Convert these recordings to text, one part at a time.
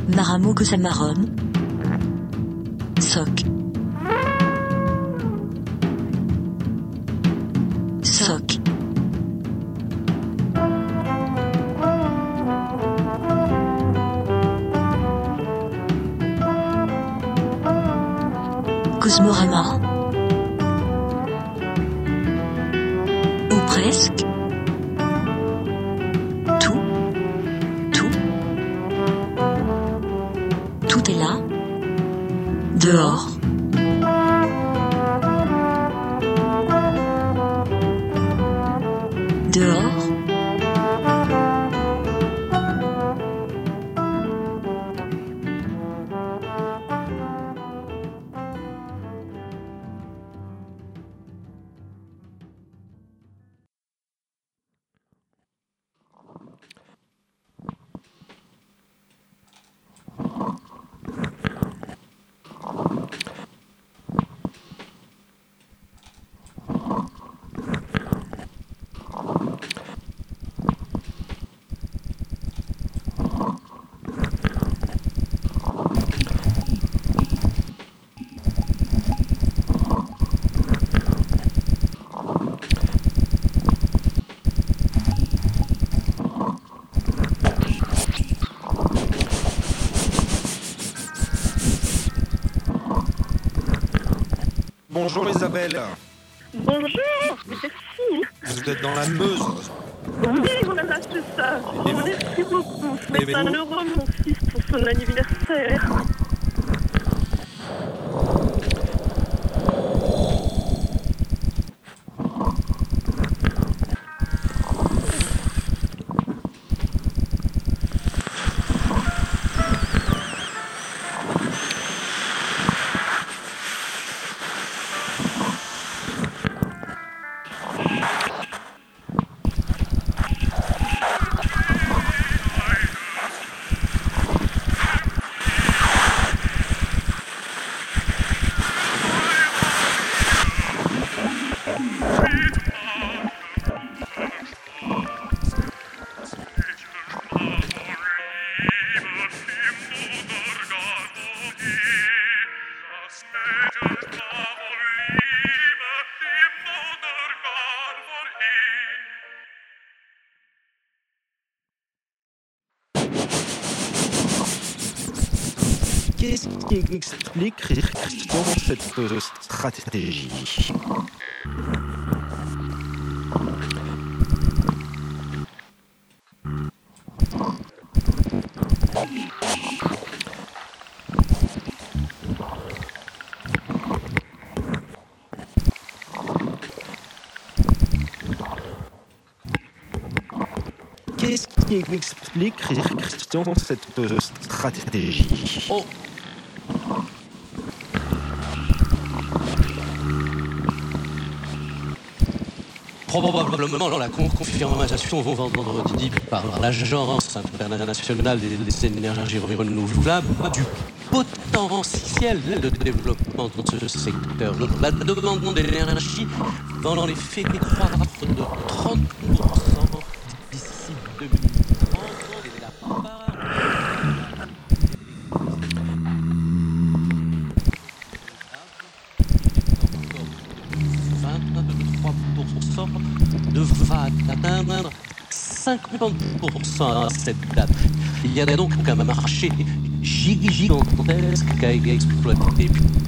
Maramo Cosamaron. Soc. Soc. Cosmorama. Ou presque. Tout est là. Dehors. Dehors. Bonjour Isabelle. Bonjour, merci. Vous êtes dans la Meuse. Oui, voilà, c'est ça. Merci beaucoup. C'est un heureux, mon fils, pour son anniversaire. Qu'est-ce qui explique cette stratégie ? Qu'est-ce qui explique cette stratégie ? Oh. Probablement la confirmation vendredi par l'Agence internationale des énergies renouvelables du potentiel de développement dans ce secteur. La demande d'énergie va en effet croître de 30% d'ici 2030 et la part devra atteindre 50% à cette date. Il y a donc un marché gigantesque à exploiter.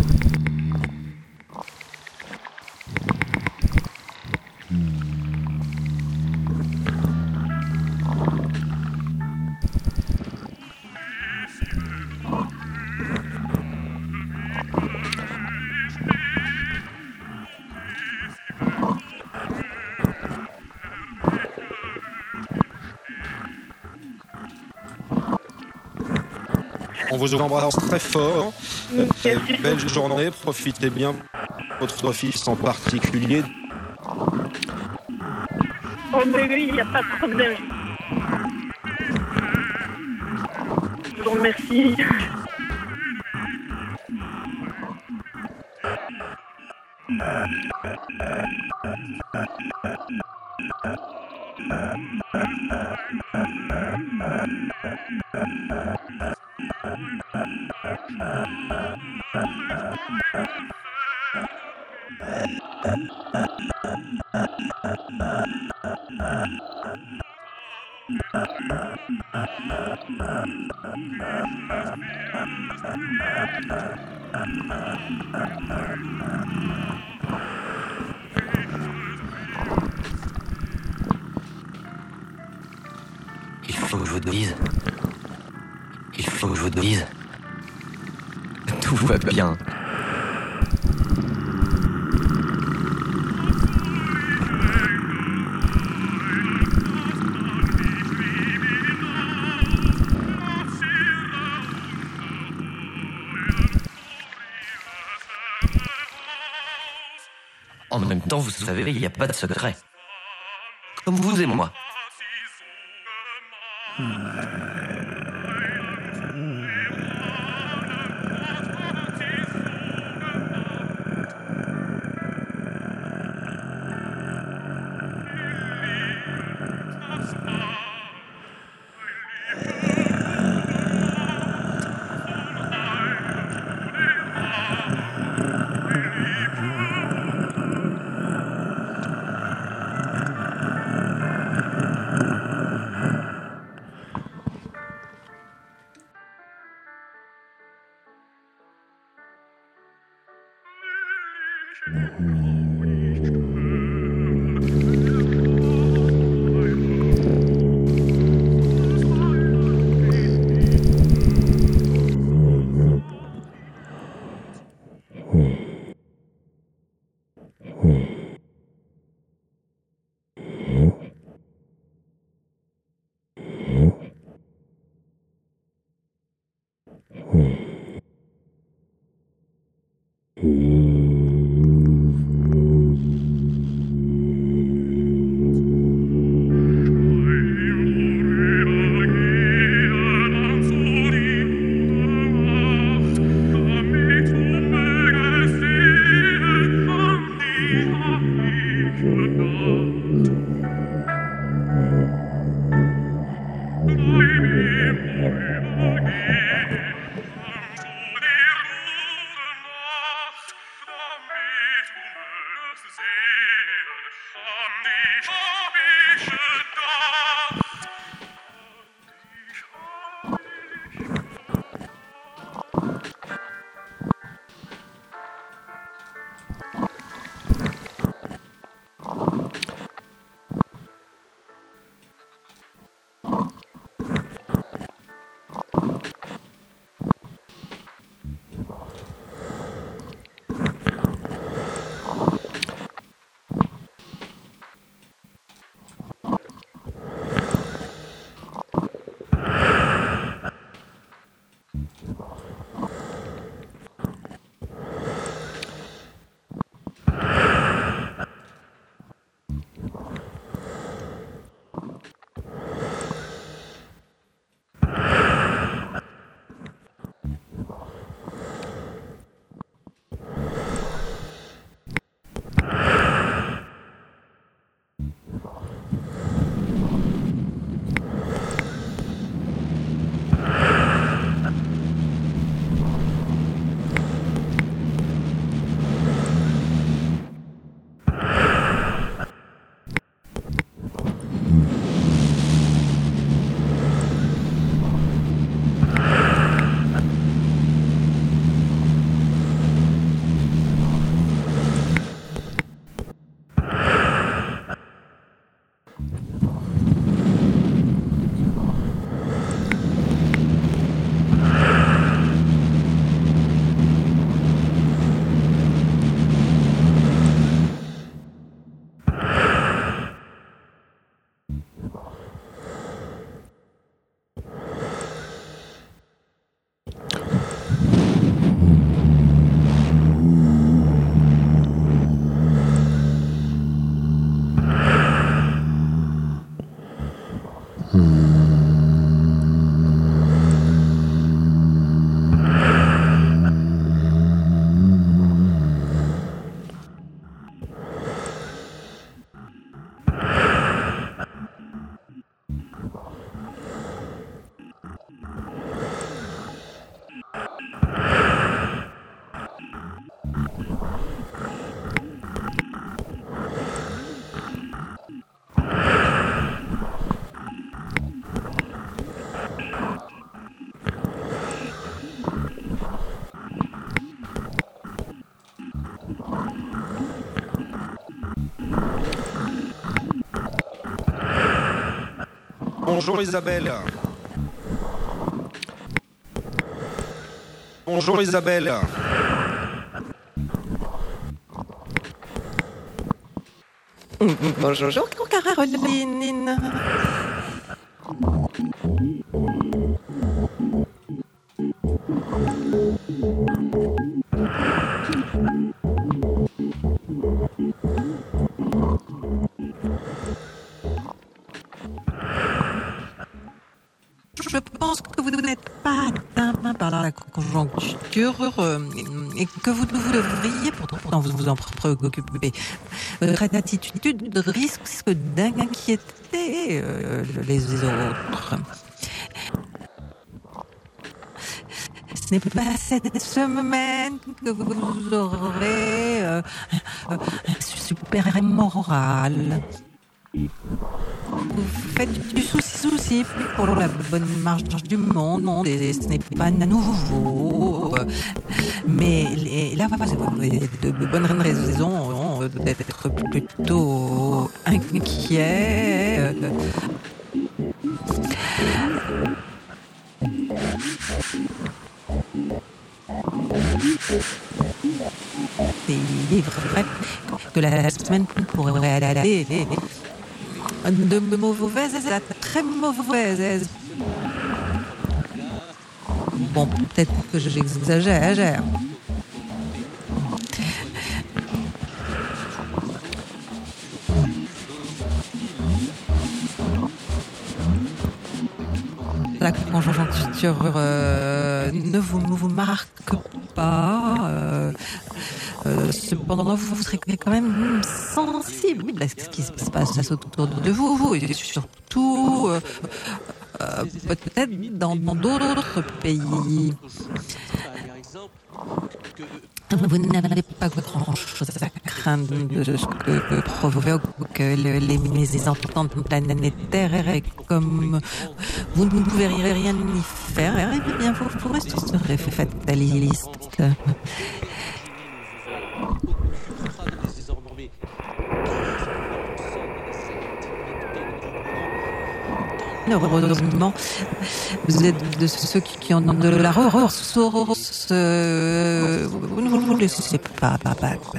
On vous embrasse très fort. Belle journée, profitez bien de votre fils en particulier. Oh, mais oui, il n'y a pas de problème. Je vous remercie. Il faut que je vous dise. Il faut que je vous dise. Tout va bien. En même temps, vous savez, il n'y a pas de secret. Comme vous et moi. Bonjour Isabelle. Bonjour Isabelle. Bonjour Caroline. Je pense que vous n'êtes pas atteint par la conjoncture et que vous devriez pourtant vous en préoccuper. Votre attitude risque d'inquiéter les autres. Ce n'est pas cette semaine que vous aurez un super moral. Vous faites du souci pour la bonne marche du monde et ce n'est pas nouveau. Mais là, vous avez de bonnes raisons d'être plutôt inquiet. Il est vrai que la semaine pourrait aller de mauvaise à très mauvaise. Bon, peut-être que j'exagère. La conjoncture ne vous marque pas. Cependant, vous serez quand même sensible à ce qui se passe autour de vous et surtout peut-être dans d'autres pays. Vous n'avez pas grand-chose à craindre de ce que provoquent les mésententes planétaires et comme vous ne pouvez rien y faire, eh bien vous resterez fataliste. Heureusement, vous êtes de ceux qui ont de la ressource. Vous ne vous laissez pas battre.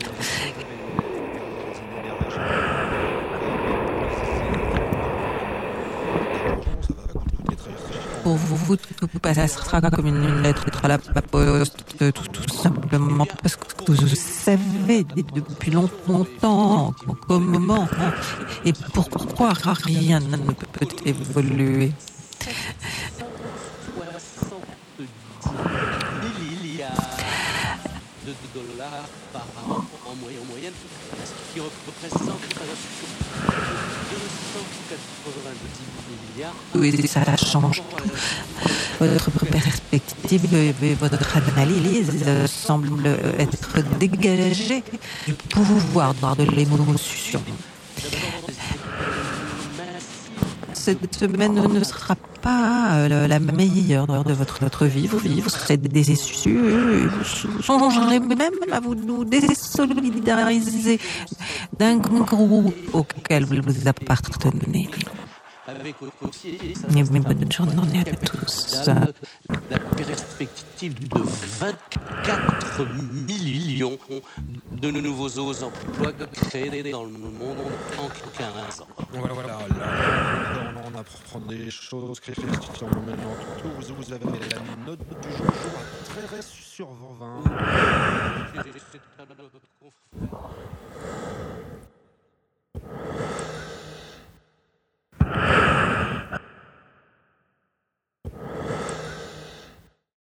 Pour vous, tout passera comme une lettre à la poste, tout simplement parce que vous savez depuis longtemps comment et pourquoi rien ne peut évoluer. $10 par an en moyenne, ce qui représente 290 milliards. Oui, ça change tout. Votre perspective et votre analyse semble être dégagée du pouvoir de l'émotion. Cette semaine ne sera pas la meilleure de votre vie. Vous serez déçus. Vous songerez même à vous désolidariser d'un groupe auquel vous appartenez. Mais bonne journée à tous. La perspective de 24 millions de nouveaux emplois créés dans le monde en 15 ans. Voilà, là, on apprend des choses Christian maintenant. Vous avez la note du jour à 13 sur 20.